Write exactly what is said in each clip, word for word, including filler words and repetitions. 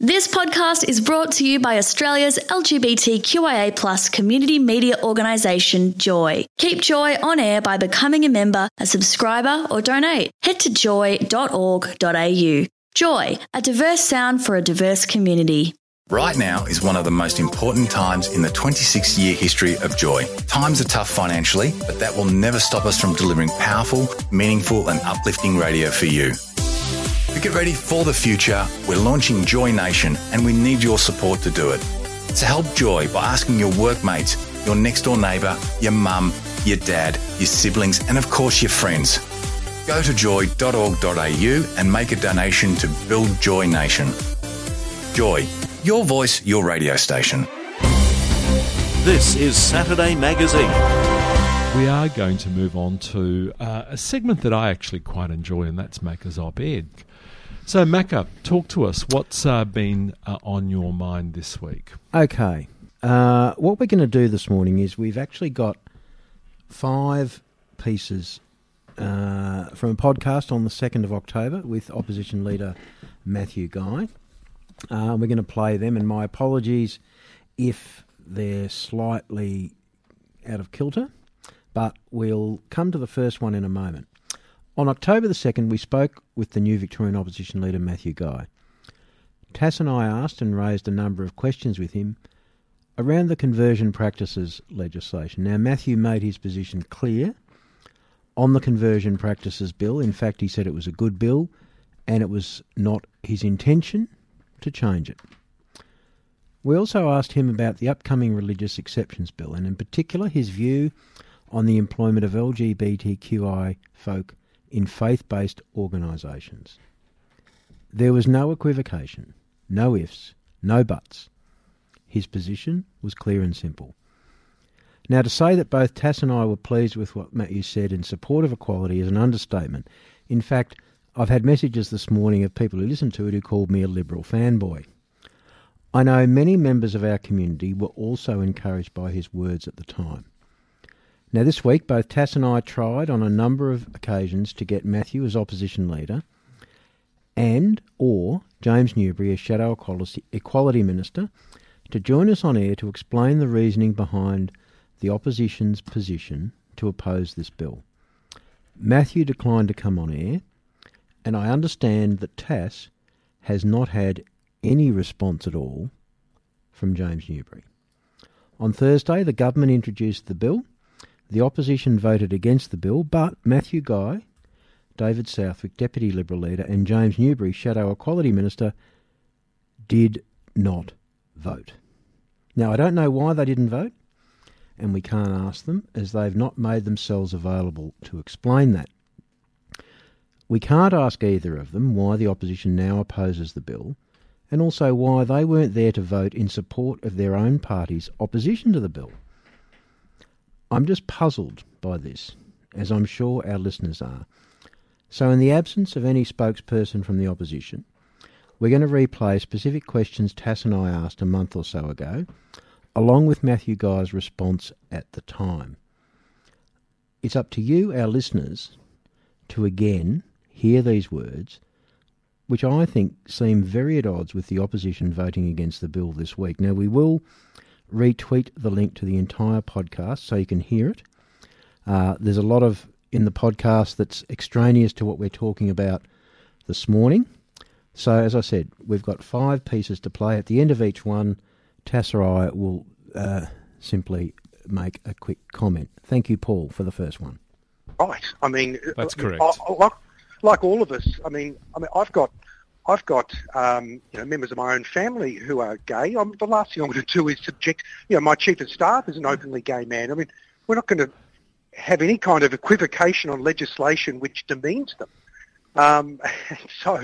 This podcast is brought to you by Australia's L G B T Q I A plus community media organisation, Joy. Keep Joy on air by becoming a member, a subscriber or donate. Head to joy dot org dot a u. Joy, a diverse sound for a diverse community. Right now is one of the most important times in the twenty-six year history of Joy. Times are tough financially, but that will never stop us from delivering powerful, meaningful and uplifting radio for you. To get ready for the future, we're launching Joy Nation and we need your support to do it. So help Joy by asking your workmates, your next door neighbour, your mum, your dad, your siblings and of course your friends. Go to joy dot org dot a u and make a donation to build Joy Nation. Joy, your voice, your radio station. This is Saturday Magazine. We are going to move on to uh, a segment that I actually quite enjoy, and that's Macca's Op-Ed. So, Macca, talk to us. What's uh, been uh, on your mind this week? Okay. Uh, what we're going to do this morning is we've actually got five pieces uh, from a podcast on the second of October with Opposition Leader Matthew Guy. Uh, we're going to play them, and my apologies if they're slightly out of kilter, but we'll come to the first one in a moment. On October the second, we spoke with the new Victorian Opposition Leader Matthew Guy. Tass and I asked and raised a number of questions with him around the conversion practices legislation. Now, Matthew made his position clear on the conversion practices bill. In fact, he said it was a good bill and it was not his intention to change it. We also asked him about the upcoming religious exceptions bill and in particular his view on the employment of L G B T Q I folk in faith-based organisations. There was no equivocation, no ifs, no buts. His position was clear and simple. Now, to say that both Tass and I were pleased with what Matthew said in support of equality is an understatement. In fact, I've had messages this morning of people who listened to it who called me a Liberal fanboy. I know many members of our community were also encouraged by his words at the time. Now, this week, both Tass and I tried on a number of occasions to get Matthew as opposition leader and or James Newbury as Shadow Equality Minister to join us on air to explain the reasoning behind the opposition's position to oppose this bill. Matthew declined to come on air, and I understand that Tass has not had any response at all from James Newbury. On Thursday, the government introduced the bill. The opposition voted against the bill, but Matthew Guy, David Southwick, Deputy Liberal Leader, and James Newbury, Shadow Equality Minister, did not vote. Now, I don't know why they didn't vote, and we can't ask them, as they've not made themselves available to explain that. We can't ask either of them why the opposition now opposes the bill, and also why they weren't there to vote in support of their own party's opposition to the bill. I'm just puzzled by this, as I'm sure our listeners are. So in the absence of any spokesperson from the opposition, we're going to replay specific questions Tass and I asked a month or so ago, along with Matthew Guy's response at the time. It's up to you, our listeners, to again hear these words, which I think seem very at odds with the opposition voting against the bill this week. Now, we will retweet the link to the entire podcast so you can hear it. Uh, there's a lot of in the podcast that's extraneous to what we're talking about this morning. So, as I said, we've got five pieces to play. At the end of each one, Tass or I will uh, simply make a quick comment. Thank you, Paul, for the first one. Right. I mean, that's correct. I, like, like all of us, I mean, I mean, I've got I've got um, you know, members of my own family who are gay. I'm, the last thing I'm going to do is subject, you know, my chief of staff is an openly gay man. I mean, we're not going to have any kind of equivocation on legislation which demeans them. Um, so,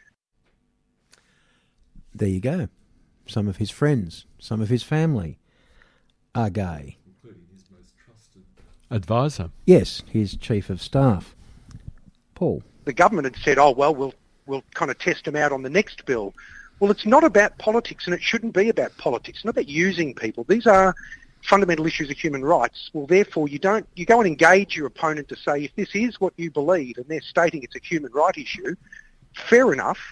there you go. Some of his friends, some of his family are gay. Including his most trusted advisor. Yes, his chief of staff. Paul. The government had said, oh, well, we'll we'll kind of test them out on the next bill. Well, it's not about politics, and it shouldn't be about politics. It's not about using people. These are fundamental issues of human rights. Well, therefore, you don't you go and engage your opponent to say, if this is what you believe, and they're stating it's a human right issue, fair enough.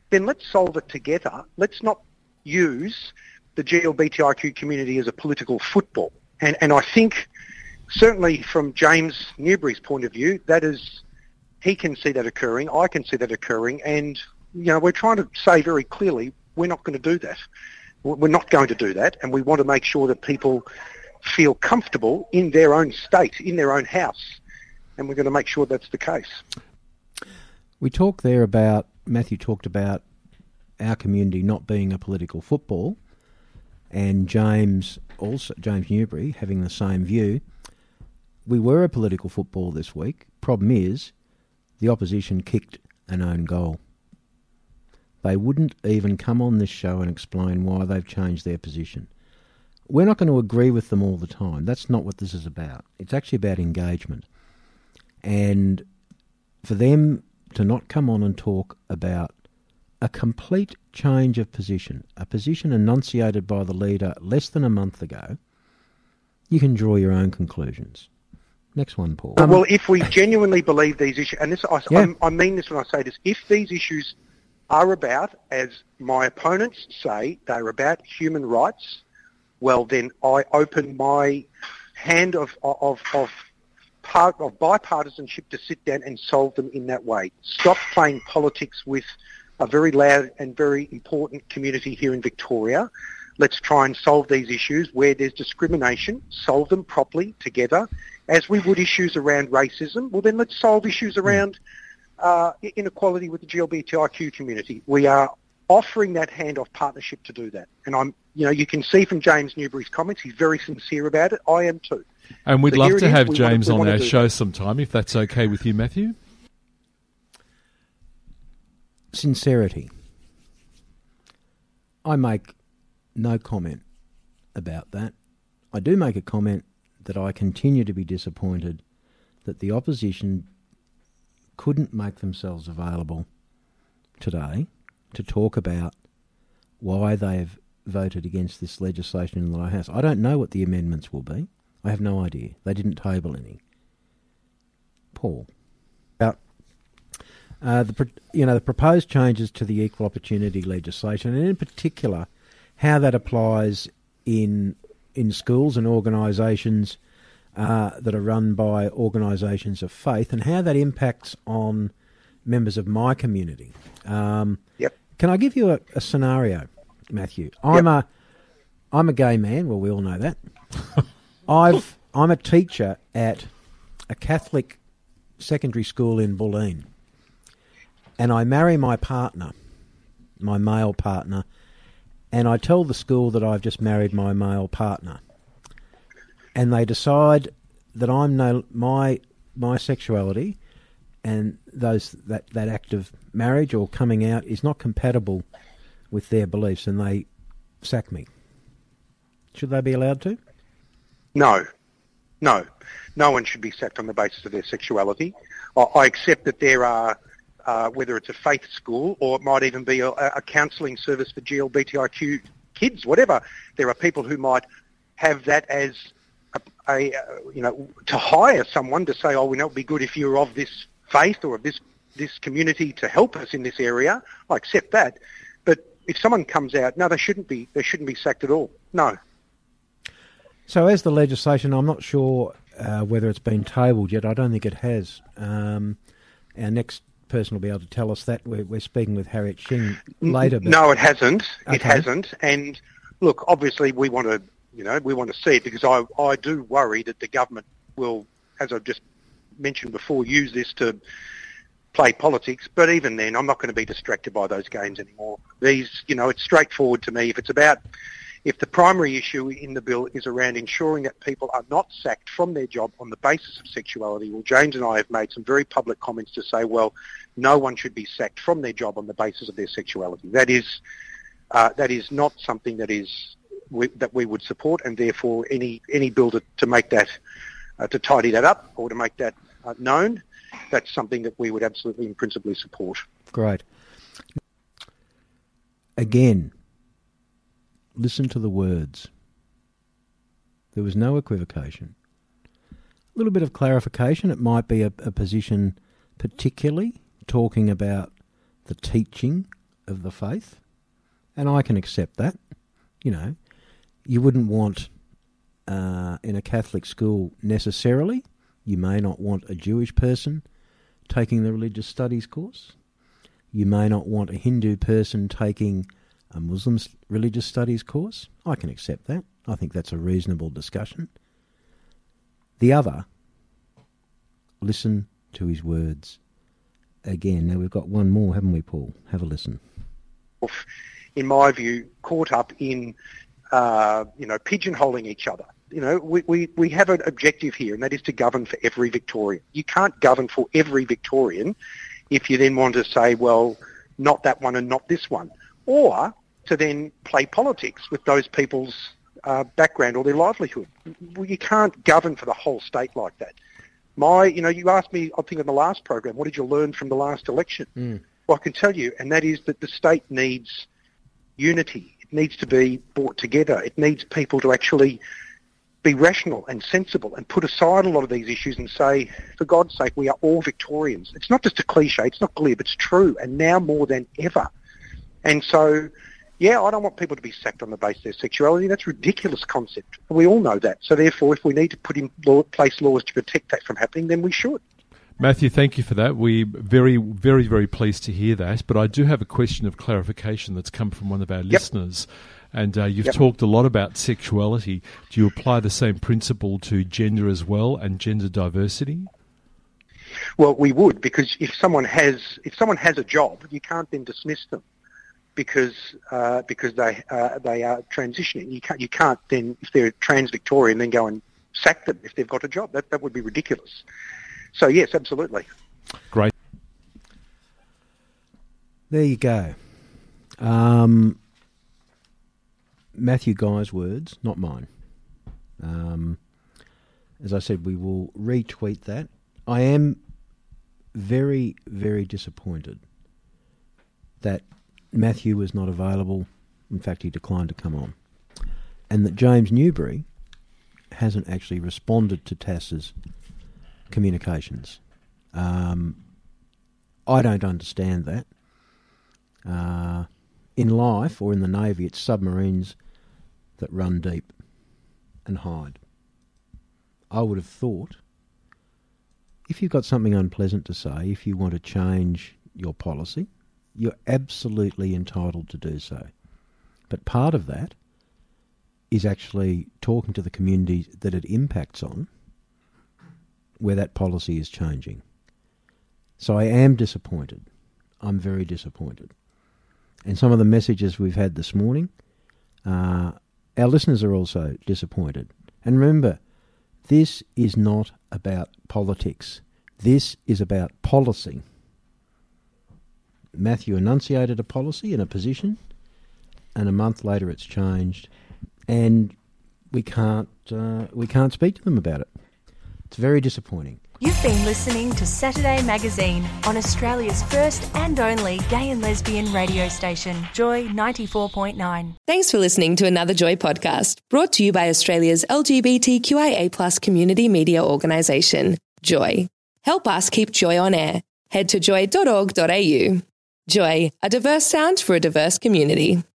then let's solve it together. Let's not use the G L B T I Q community as a political football. And and I think, certainly from James Newbury's point of view, that is, he can see that occurring, I can see that occurring, and, you know, we're trying to say very clearly, we're not going to do that. We're not going to do that, and we want to make sure that people feel comfortable in their own state, in their own house, and we're going to make sure that's the case. We talked there about, Matthew talked about our community not being a political football, and James also, James Newbury, having the same view. We were a political football this week. Problem is, the opposition kicked an own goal. They wouldn't even come on this show and explain why they've changed their position. We're not going to agree with them all the time. That's not what this is about. It's actually about engagement. And for them to not come on and talk about a complete change of position, a position enunciated by the leader less than a month ago, you can draw your own conclusions. Next one, Paul. Um, well, if we genuinely believe these issues, and this, I, yeah. I, I mean this when I say this, if these issues are about, as my opponents say, they're about human rights, well, then I open my hand of of of part of bipartisanship to sit down and solve them in that way. Stop playing politics with a very loud and very important community here in Victoria. Let's try and solve these issues where there's discrimination, solve them properly together, as we would issues around racism. Well, then let's solve issues around uh, inequality with the G L B T I Q community. We are offering that hand of partnership to do that. And I'm, you know, you can see from James Newbury's comments, he's very sincere about it. I am too. And we'd so love to have we James want, on our show that. sometime, if that's okay with you, Matthew. Sincerity. I make no comment about that. I do make a comment that I continue to be disappointed that the opposition couldn't make themselves available today to talk about why they've voted against this legislation in the lower house. I don't know what the amendments will be. I have no idea. They didn't table any. Paul. About uh, the you know the proposed changes to the equal opportunity legislation, and in particular how that applies in in schools and organisations uh, that are run by organisations of faith, and how that impacts on members of my community. Um, yep. Can I give you a, a scenario, Matthew? I'm yep. a I'm a gay man. Well, we all know that. I've I'm a teacher at a Catholic secondary school in Bulleen, and I marry my partner, my male partner, and I tell the school that I've just married my male partner, and they decide that I'm no my my sexuality and those that, that act of marriage or coming out is not compatible with their beliefs, and they sack me. Should they be allowed to? No, no. No one should be sacked on the basis of their sexuality. I, I accept that there are, uh, whether it's a faith school or it might even be a, a counselling service for G L B T I Q kids, whatever, there are people who might have that as a, a uh, you know, to hire someone to say, oh, well, it would be good if you're of this faith or of this, this community to help us in this area. I accept that. But if someone comes out, no, they shouldn't be, they shouldn't be sacked at all. No. So as the legislation, I'm not sure uh, whether it's been tabled yet. I don't think it has. Um, our next person will be able to tell us that. We're, we're speaking with Harriet Shing later. But... No, it hasn't. Okay. It hasn't. And look, obviously we want to, you know, we want to see it because I, I do worry that the government will, as I've just mentioned before, use this to play politics. But even then, I'm not going to be distracted by those games anymore. These, you know, it's straightforward to me. If it's about... If the primary issue in the bill is around ensuring that people are not sacked from their job on the basis of sexuality, well, James and I have made some very public comments to say, well, no one should be sacked from their job on the basis of their sexuality. That is, uh, that is not something that is we, that we would support, and therefore any any bill to, to make that, uh, to tidy that up or to make that uh, known, that's something that we would absolutely and principally support. Great. Again, listen to the words. There was no equivocation. A little bit of clarification. It might be a, a position particularly talking about the teaching of the faith, and I can accept that. You know, you wouldn't want uh, in a Catholic school necessarily, you may not want a Jewish person taking the religious studies course. You may not want a Hindu person taking a Muslim religious studies course. I can accept that. I think that's a reasonable discussion. The other, listen to his words. Again, now we've got one more, haven't we, Paul? Have a listen. In my view, caught up in, uh, you know, pigeonholing each other. You know, we, we, we have an objective here, and that is to govern for every Victorian. You can't govern for every Victorian if you then want to say, well, not that one and not this one. Or to then play politics with those people's uh, background or their livelihood. Well, you can't govern for the whole state like that. My, you know, you asked me, I think in the last program, what did you learn from the last election? Mm. Well, I can tell you, and that is that the state needs unity. It needs to be brought together. It needs people to actually be rational and sensible and put aside a lot of these issues and say, for God's sake, we are all Victorians. It's not just a cliche, it's not glib, it's true, and now more than ever. And so, yeah, I don't want people to be sacked on the basis of their sexuality. That's a ridiculous concept. We all know that. So therefore, if we need to put in law, place laws to protect that from happening, then we should. Matthew, thank you for that. We're very, very, very pleased to hear that. But I do have a question of clarification that's come from one of our yep. listeners. And uh, you've yep. talked a lot about sexuality. Do you apply the same principle to gender as well and gender diversity? Well, we would, because if someone has if someone has a job, you can't then dismiss them because uh, because they uh, they are transitioning. You can't you can't then, if they're trans Victorian, then go and sack them if they've got a job. That that would be ridiculous. So yes, absolutely. Great. There you go. Um, Matthew Guy's words, not mine. Um, as I said, we will retweet that. I am very, very disappointed that Matthew was not available. In fact, he declined to come on. And that James Newbury hasn't actually responded to Tass's communications. Um, I don't understand that. Uh, in life or in the Navy, it's submarines that run deep and hide. I would have thought, if you've got something unpleasant to say, if you want to change your policy, you're absolutely entitled to do so. But part of that is actually talking to the community that it impacts on, where that policy is changing. So I am disappointed. I'm very disappointed. And some of the messages we've had this morning, uh, our listeners are also disappointed. And remember, this is not about politics. This is about policy. Matthew enunciated a policy and a position, and a month later it's changed, and we can't uh, we can't speak to them about it. It's very disappointing. You've been listening to Saturday Magazine on Australia's first and only gay and lesbian radio station, Joy ninety-four point nine. Thanks for listening to another Joy podcast, brought to you by Australia's L G B T Q I A plus community media organisation, Joy. Help us keep Joy on air. Head to joy dot org dot a u. Joy, a diverse sound for a diverse community.